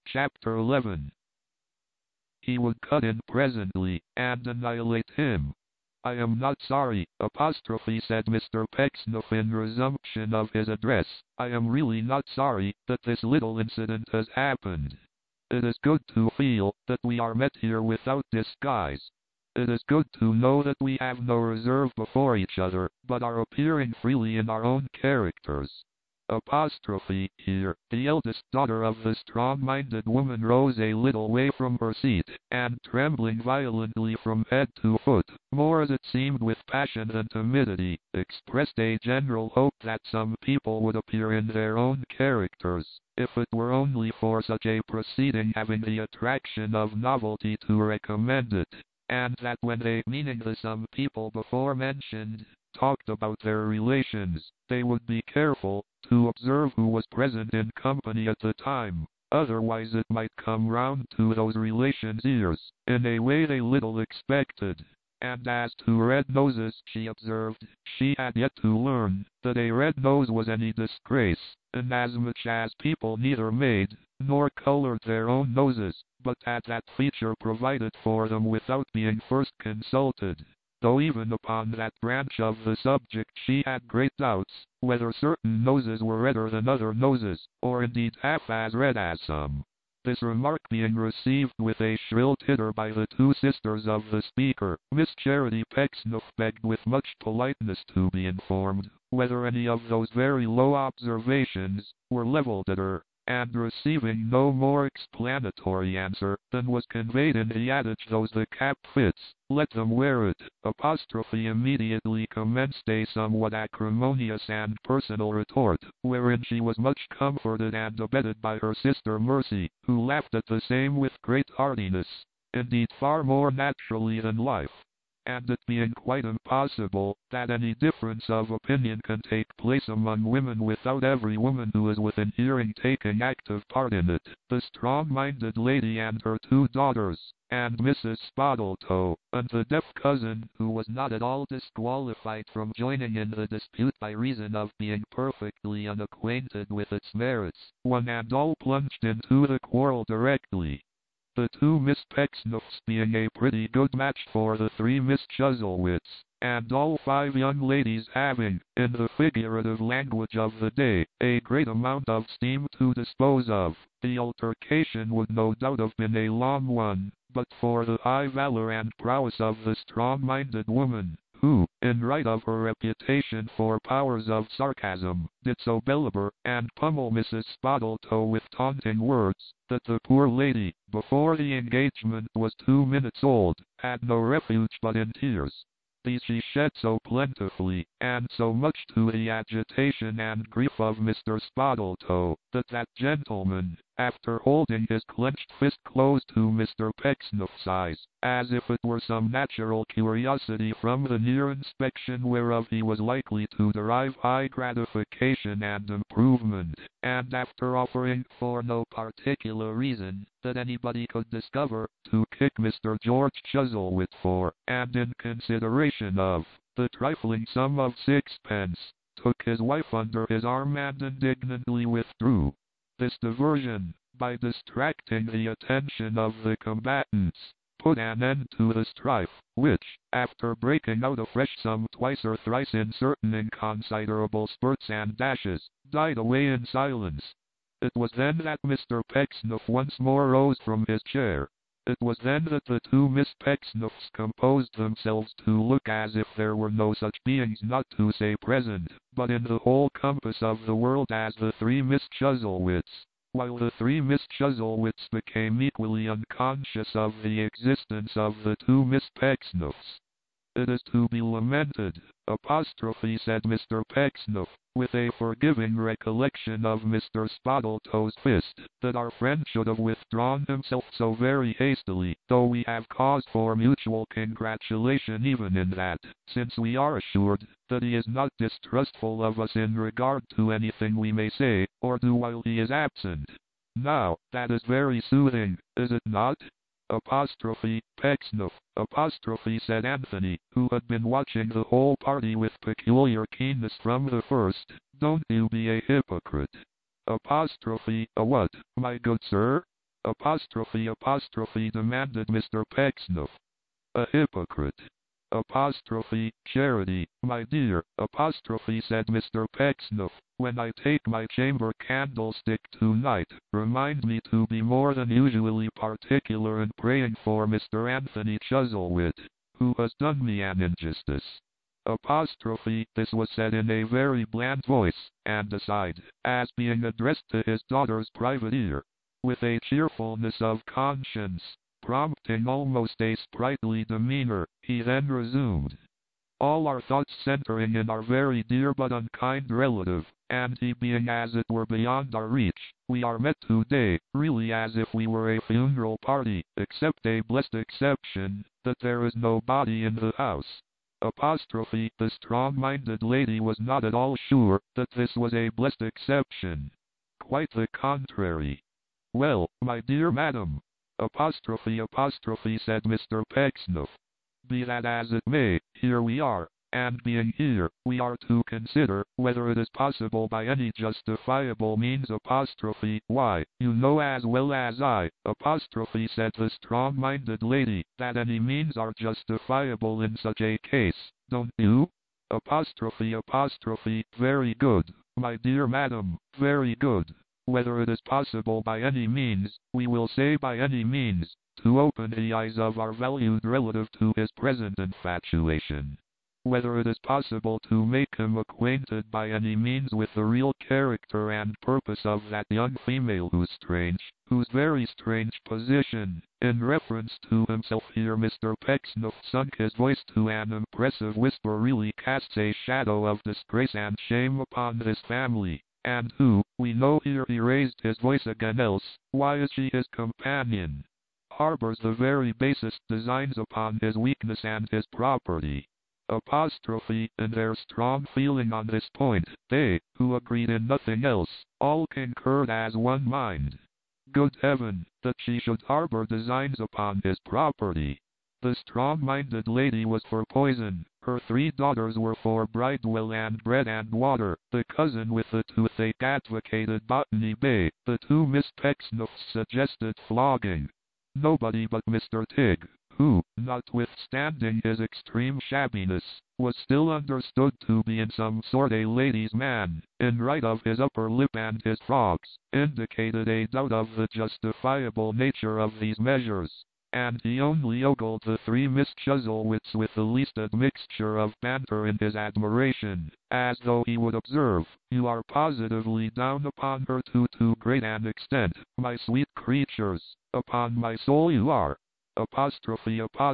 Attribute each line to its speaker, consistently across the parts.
Speaker 1: Chapter 11. He would cut in presently, and annihilate him. "I am not sorry," said Mr. Pecksniff in resumption of his address. "I am really not sorry that this little incident has happened. It is good to feel that we are met here without disguise. It is good to know that we have no reserve before each other, but are appearing freely in our own characters." Here, the eldest daughter of the strong-minded woman rose a little way from her seat, and trembling violently from head to foot, more as it seemed with passion than timidity, expressed a general hope that some people would appear in their own characters, if it were only for such a proceeding having the attraction of novelty to recommend it, and that when they, meaning the some people before mentioned, talked about their relations, they would be careful to observe who was present in company at the time, otherwise it might come round to those relations' ears, in a way they little expected. And as to red noses, she observed, she had yet to learn that a red nose was any disgrace, inasmuch as people neither made nor colored their own noses, but had that feature provided for them without being first consulted. Though even upon that branch of the subject she had great doubts, whether certain noses were redder than other noses, or indeed half as red as some. This remark being received with a shrill titter by the two sisters of the speaker, Miss Charity Pecksniff begged with much politeness to be informed whether any of those very low observations were levelled at her, and receiving no more explanatory answer than was conveyed in the adage "those the cap fits, let them wear it," immediately commenced a somewhat acrimonious and personal retort, wherein she was much comforted and abetted by her sister Mercy, who laughed at the same with great heartiness, indeed far more naturally than life. And it being quite impossible that any difference of opinion can take place among women without every woman who is within hearing taking active part in it, the strong-minded lady and her two daughters, and Mrs. Spottletoe, and the deaf cousin, who was not at all disqualified from joining in the dispute by reason of being perfectly unacquainted with its merits, one and all plunged into the quarrel directly. The two Miss Pecksniffs being a pretty good match for the three Miss Chuzzlewits, and all five young ladies having, in the figurative language of the day, a great amount of steam to dispose of, the altercation would no doubt have been a long one, but for the high valor and prowess of the strong-minded woman, who, in right of her reputation for powers of sarcasm, did so belabor and pummel Mrs. Spottletoe with taunting words, that the poor lady, before the engagement was 2 minutes old, had no refuge but in tears. These she shed so plentifully, and so much to the agitation and grief of Mr. Spottletoe, that that gentleman, after holding his clenched fist close to Mr. Pecksniff's eyes, as if it were some natural curiosity from the near inspection whereof he was likely to derive high gratification and improvement, and after offering, for no particular reason that anybody could discover, to kick Mr. George Chuzzlewit for, and in consideration of, the trifling sum of 6pence, took his wife under his arm and indignantly withdrew. This diversion, by distracting the attention of the combatants, put an end to the strife, which, after breaking out afresh some twice or thrice in certain inconsiderable spurts and dashes, died away in silence. It was then that Mr. Pecksniff once more rose from his chair. It was then that the two Miss Pecksniffs composed themselves to look as if there were no such beings, not to say present, but in the whole compass of the world as the three Miss Chuzzlewits, while the three Miss Chuzzlewits became equally unconscious of the existence of the two Miss Pecksniffs. "It is to be lamented," said Mr. Pecksniff, with a forgiving recollection of Mr. Spottletoe's fist, "that our friend should have withdrawn himself so very hastily, though we have cause for mutual congratulation even in that, since we are assured that he is not distrustful of us in regard to anything we may say or do while he is absent. Now, that is very soothing, is it not?" Pecksniff, said Anthony, who had been watching the whole party with peculiar keenness from the first. "Don't you be a hypocrite." A what, my good sir? Apostrophe demanded Mr. Pecksniff. A hypocrite. Apostrophe, Charity, my dear, apostrophe said Mr. Pecksniff, when I take my chamber candlestick tonight, remind me to be more than usually particular in praying for Mr. Anthony Chuzzlewit, who has done me an injustice. Apostrophe, this was said in a very bland voice, and aside, as being addressed to his daughter's private ear, with a cheerfulness of conscience, prompting almost a sprightly demeanor, he then resumed. All our thoughts centering in our very dear but unkind relative, and he being as it were beyond our reach, we are met today, really as if we were a funeral party, except a blessed exception, that there is no body in the house. Apostrophe, the strong-minded lady was not at all sure that this was a blessed exception. Quite the contrary. Well, my dear madam, apostrophe said Mr. Pecksniff. Be that as it may, here we are, and being here, we are to consider whether it is possible by any justifiable means apostrophe. Why, you know as well as I, apostrophe said the strong-minded lady, that any means are justifiable in such a case, don't you? Apostrophe, very good, my dear madam, very good. Whether it is possible by any means, we will say by any means, to open the eyes of our valued relative to his present infatuation. Whether it is possible to make him acquainted by any means with the real character and purpose of that young female whose very strange position, in reference to himself here Mr. Pecksniff sunk his voice to an impressive whisper, really casts a shadow of disgrace and shame upon this family, and who, we know here he raised his voice again, else, why is she his companion? Harbors the very basest designs upon his weakness and his property. Apostrophe, in their strong feeling on this point, they, who agreed in nothing else, all concurred as one mind. Good heaven, that she should harbor designs upon his property. The strong-minded lady was for poison, her 3 daughters were for bridewell and bread and water, the cousin with the toothache advocated Botany Bay, the 2 Miss Pecksniffs suggested flogging. Nobody but Mr. Tigg, who, notwithstanding his extreme shabbiness, was still understood to be in some sort a lady's man, in right of his upper lip and his frogs, indicated a doubt of the justifiable nature of these measures, and he only ogled the 3 Miss Chuzzlewits with the least admixture of banter in his admiration, as though he would observe, you are positively down upon her to too great an extent, my sweet creatures, upon my soul you are. Apostrophe,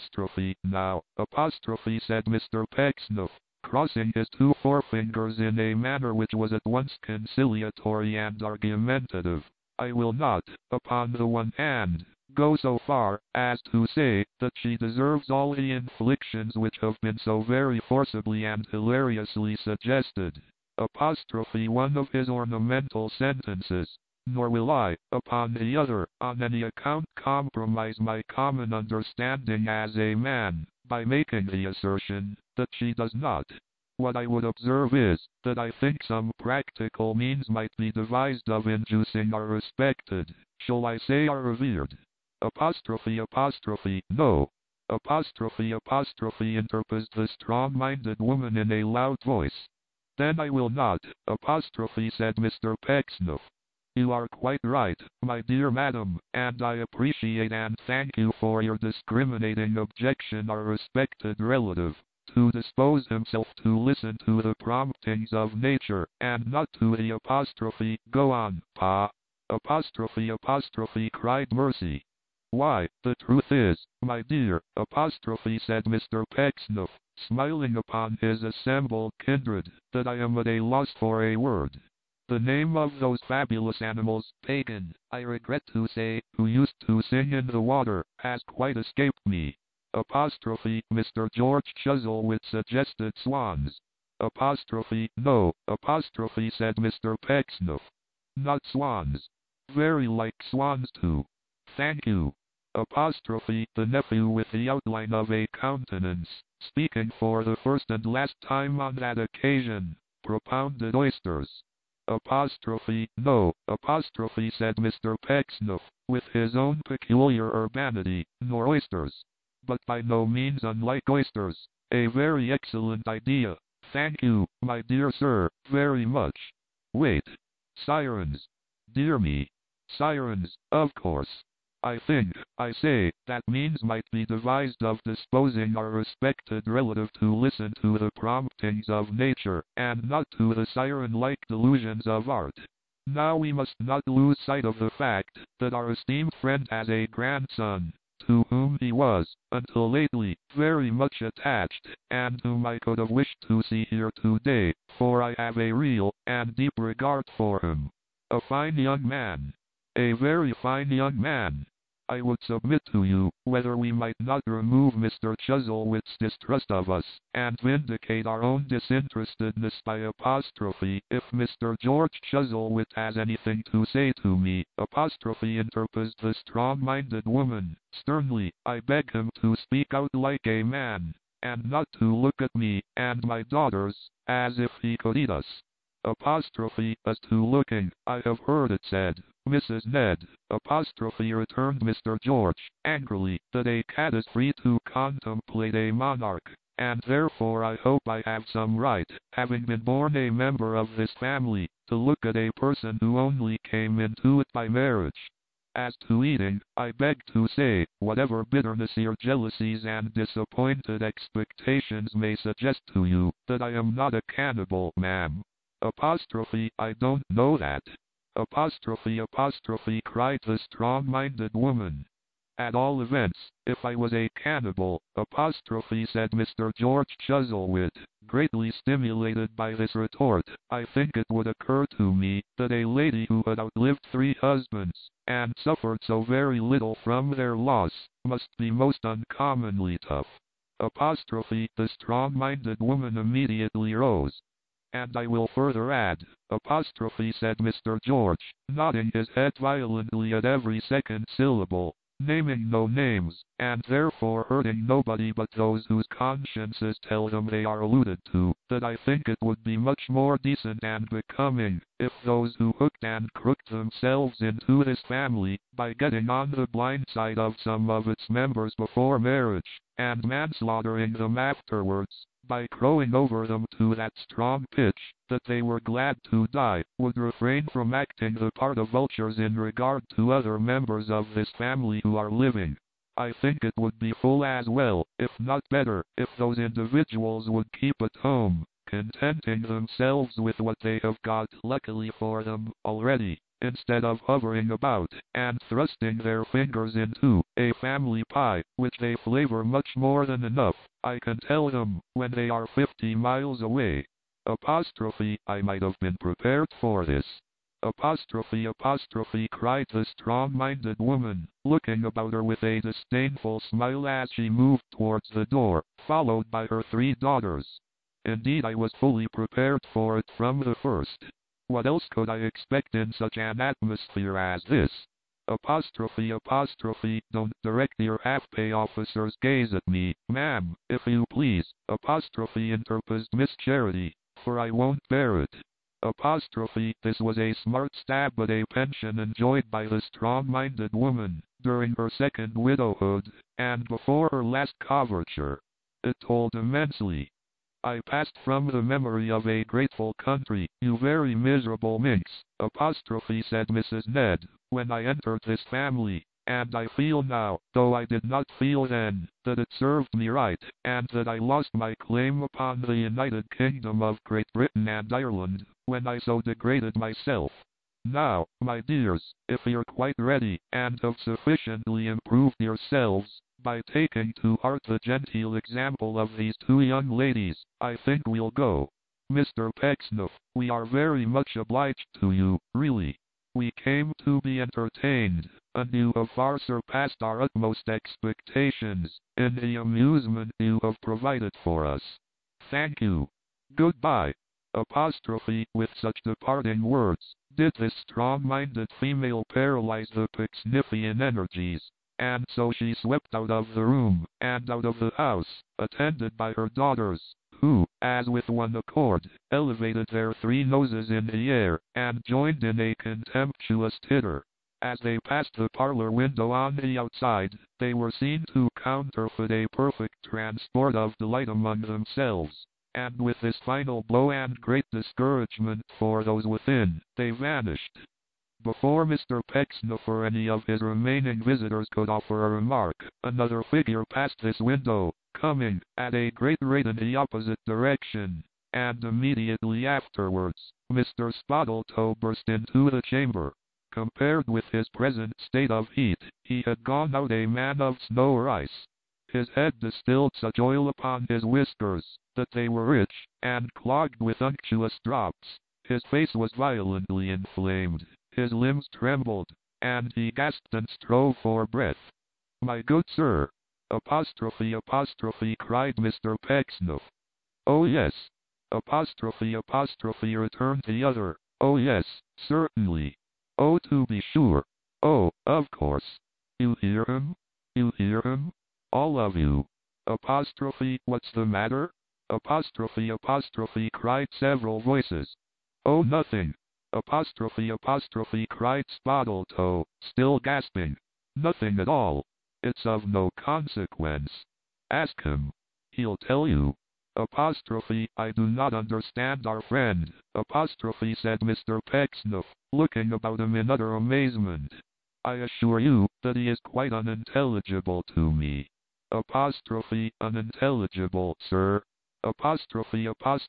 Speaker 1: now, apostrophe said Mr. Pecksniff, crossing his 2 forefingers in a manner which was at once conciliatory and argumentative. I will not, upon the one hand, go so far as to say that she deserves all the inflictions which have been so very forcibly and hilariously suggested. Apostrophe one of his ornamental sentences. Nor will I, upon the other, on any account compromise my common understanding as a man, by making the assertion that she does not. What I would observe is, that I think some practical means might be devised of inducing our respected, shall I say our revered, apostrophe, no, apostrophe, interposed the strong-minded woman in a loud voice. Then I will not, apostrophe said Mr. Pecksniff. You are quite right, my dear madam, and I appreciate and thank you for your discriminating objection. Our respected relative, to dispose himself to listen to the promptings of nature, and not to the apostrophe. Go on, pa. Apostrophe, cried Mercy. Why, the truth is, my dear, apostrophe said Mr. Pecksniff, smiling upon his assembled kindred, that I am at a loss for a word. The name of those fabulous animals, Pagan, I regret to say, who used to sing in the water, has quite escaped me. Apostrophe, Mr. George Chuzzlewit suggested swans. Apostrophe, no, apostrophe said Mr. Pecksniff. Not swans. Very like swans too. Thank you. Apostrophe, the nephew with the outline of a countenance, speaking for the first and last time on that occasion, propounded oysters. Apostrophe, no, apostrophe, said Mr. Pecksniff, with his own peculiar urbanity, nor oysters. But by no means unlike oysters. A very excellent idea. Thank you, my dear sir, very much. Wait. Sirens. Dear me. Sirens, of course. I think, I say, that means might be devised of disposing our respected relative to listen to the promptings of nature, and not to the siren-like delusions of art. Now we must not lose sight of the fact, that our esteemed friend has a grandson, to whom he was, until lately, very much attached, and whom I could have wished to see here today, for I have a real, and deep regard for him. A fine young man. A very fine young man. I would submit to you, whether we might not remove Mr. Chuzzlewit's distrust of us, and vindicate our own disinterestedness by apostrophe, if Mr. George Chuzzlewit has anything to say to me, apostrophe, interposed the strong-minded woman, sternly. I beg him to speak out like a man, and not to look at me, and my daughters, as if he could eat us. Apostrophe, as to looking, I have heard it said, Mrs. Ned, apostrophe, returned Mr. George, angrily, that a cat is free to contemplate a monarch, and therefore I hope I have some right, having been born a member of this family, to look at a person who only came into it by marriage. As to eating, I beg to say, whatever bitterness your jealousies and disappointed expectations may suggest to you, that I am not a cannibal, ma'am. Apostrophe, I don't know that. Apostrophe, apostrophe, cried the strong-minded woman. At all events, if I was a cannibal, apostrophe, said Mr. George Chuzzlewit, greatly stimulated by this retort, I think it would occur to me, that a lady who had outlived 3 husbands, and suffered so very little from their loss, must be most uncommonly tough. Apostrophe, the strong-minded woman immediately rose. And I will further add, apostrophe, said Mr. George, nodding his head violently at every second syllable, naming no names, and therefore hurting nobody but those whose consciences tell them they are alluded to, that I think it would be much more decent and becoming, if those who hooked and crooked themselves into this family, by getting on the blind side of some of its members before marriage, and manslaughtering them afterwards, by crowing over them to that strong pitch, that they were glad to die, would refrain from acting the part of vultures in regard to other members of this family who are living. I think it would be full as well, if not better, if those individuals would keep at home, contenting themselves with what they have got, luckily for them, already, instead of hovering about, and thrusting their fingers into, a family pie, which they flavor much more than enough, I can tell them, when they are 50 miles away. Apostrophe, I might have been prepared for this. Apostrophe, apostrophe, cried the strong-minded woman, looking about her with a disdainful smile as she moved towards the door, followed by her 3 daughters. Indeed, I was fully prepared for it from the first. What else could I expect in such an atmosphere as this? Apostrophe, apostrophe, don't direct your half-pay officer's gaze at me, ma'am, if you please, apostrophe, interposed Miss Charity, for I won't bear it. Apostrophe, this was a smart stab at a pension enjoyed by the strong-minded woman, during her second widowhood, and before her last coverture. It told immensely. I passed from the memory of a grateful country, you very miserable minx, apostrophe, said Mrs. Ned, when I entered this family, and I feel now, though I did not feel then, that it served me right, and that I lost my claim upon the United Kingdom of Great Britain and Ireland, when I so degraded myself. Now, my dears, if you're quite ready, and have sufficiently improved yourselves, by taking to heart the genteel example of these 2 young ladies, I think we'll go. Mr. Pecksniff, we are very much obliged to you, really. We came to be entertained, and you have far surpassed our utmost expectations, in the amusement you have provided for us. Thank you. Goodbye. Apostrophe, with such departing words, did this strong-minded female paralyze the Pecksniffian energies, and so she swept out of the room, and out of the house, attended by her daughters, who, as with one accord, elevated their three noses in the air, and joined in a contemptuous titter. As they passed the parlor window on the outside, they were seen to counterfeit a perfect transport of delight among themselves, and with this final blow and great discouragement for those within, they vanished. Before Mr. Pecksniff or any of his remaining visitors could offer a remark, another figure passed this window, coming at a great rate in the opposite direction, and immediately afterwards, Mr. Spottletoe burst into the chamber. Compared with his present state of heat, he had gone out a man of snow or ice. His head distilled such oil upon his whiskers, that they were rich, and clogged with unctuous drops. His face was violently inflamed, his limbs trembled, and he gasped and strove for breath. "My good sir!" Apostrophe, cried Mr. Pecksniff. "Oh yes." Apostrophe, returned the other. "Oh yes, certainly. Oh, to be sure. Oh, of course. You hear him? You hear him? All of you." Apostrophe, what's the matter? Apostrophe, cried several voices. "Oh, nothing." Apostrophe, cried Spottletoe, still gasping. "Nothing at all. It's of no consequence. Ask him. He'll tell you." Apostrophe, I do not understand our friend. Apostrophe, said Mr. Pecksniff, looking about him in utter amazement. "I assure you that he is quite unintelligible to me." Apostrophe, unintelligible, sir. Apostrophe,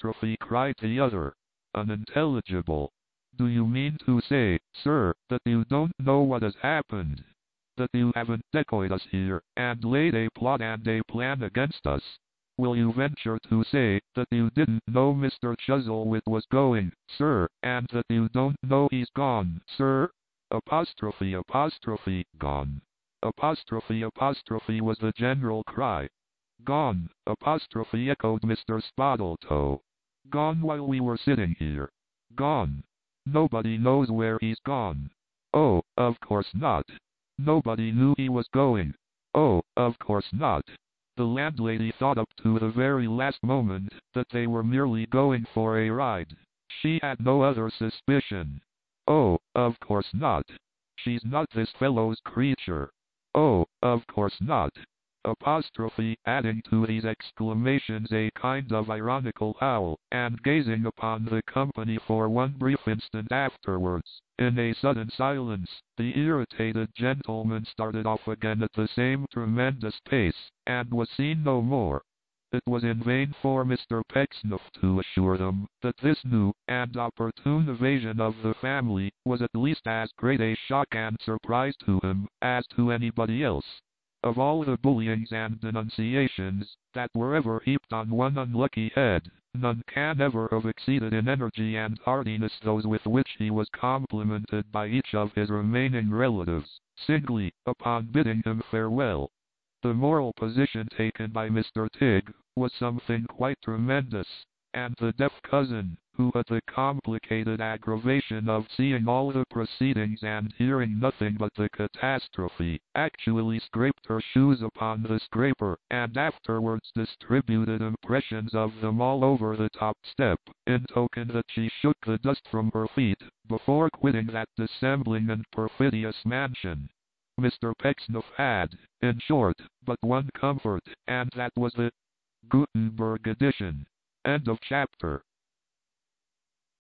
Speaker 1: cried the other. Unintelligible. Do you mean to say, sir, that you don't know what has happened? That you haven't decoyed us here, and laid a plot and a plan against us? Will you venture to say that you didn't know Mr. Chuzzlewit was going, sir, and that you don't know he's gone, sir? Apostrophe, gone. Apostrophe, was the general cry. Gone, apostrophe, echoed Mr. Spottletoe. Gone while we were sitting here. Gone. Nobody knows where he's gone. Oh, of course not. Nobody knew he was going. Oh, of course not. The landlady thought up to the very last moment that they were merely going for a ride. She had no other suspicion. Oh, of course not. She's not this fellow's creature. Oh, of course not. Apostrophe, adding to these exclamations a kind of ironical howl, and gazing upon the company for one brief instant afterwards, in a sudden silence, the irritated gentleman started off again at the same tremendous pace, and was seen no more. It was in vain for Mr. Pecksniff to assure them that this new and opportune evasion of the family was at least as great a shock and surprise to him as to anybody else. Of all the bullyings and denunciations that were ever heaped on one unlucky head, none can ever have exceeded in energy and heartiness those with which he was complimented by each of his remaining relatives, singly, upon bidding him farewell. The moral position taken by Mr. Tigg was something quite tremendous, and the deaf cousin, who had the complicated aggravation of seeing all the proceedings and hearing nothing but the catastrophe, actually scraped her shoes upon the scraper, and afterwards distributed impressions of them all over the top step, in token that she shook the dust from her feet, before quitting that dissembling and perfidious mansion. Mr. Pecksniff had, in short, but one comfort, and that was the Gutenberg edition. End of chapter.